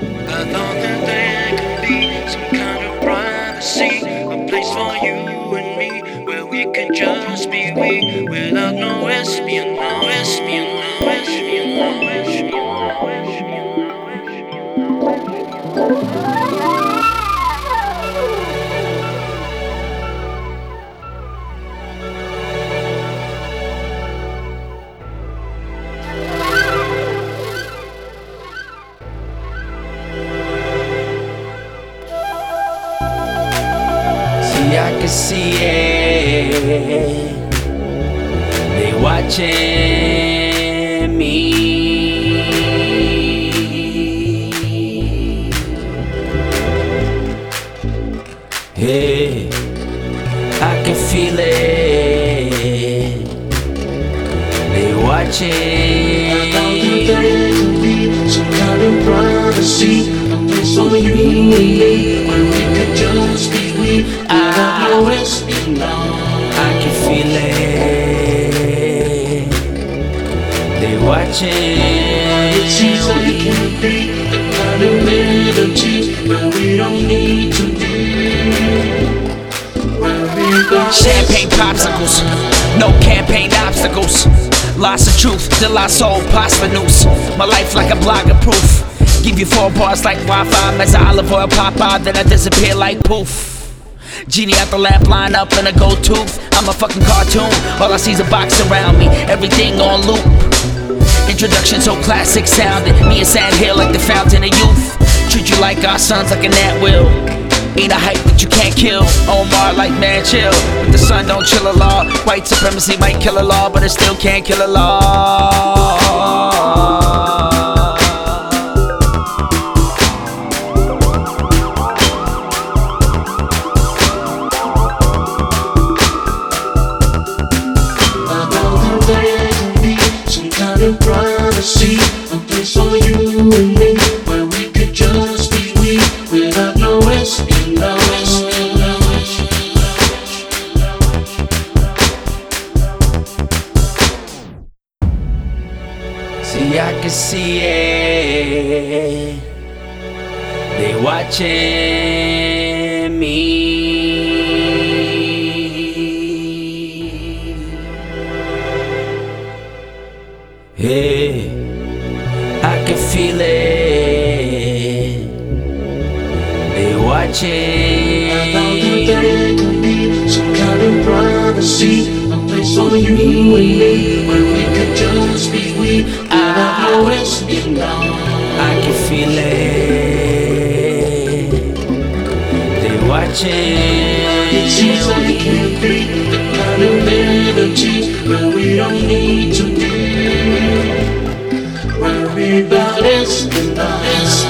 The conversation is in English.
I thought that there could be some kind of privacy, a place for you and me, where we can just be we, without no espionage, espionage, espionage. See, I can see it. They watching me. Hey, I can feel it. They watching. Some kind of privacy, a place for you and me, where we can just be we, without no espionage. I can feel it. They watching. It seems like it can be the kind of liberty where we don't need to be. Champagne popsicles, no campaign obstacles. Lots of truth, till I sold pasta noose. My life like a blogger proof. Give you 4 bars like Wi-Fi, as olive oil pop out, then I disappear like poof. Genie at the lamp, line up in a gold tooth. I'm a fucking cartoon, all I see is a box around me, everything on loop. Introduction so classic sounding, me and Sand Hill like the fountain of youth. Treat you like our sons, like an at-will. Ain't a hype that you can't kill. Omar like man chill, but the sun don't chill a law. White supremacy might kill a law, but it still can't kill a law. Some kind of privacy, a place for you and me, where we could just be we, without no espionage. See, I can see it. They watching me. Hey, I can feel it. They watching. I thought that there could be some kind of privacy, a place for you and me, where we could just be we, without no espionage. I can feel it. They watching. It seems like it can be the kind of liberty where we don't need to be, where we balance and balance.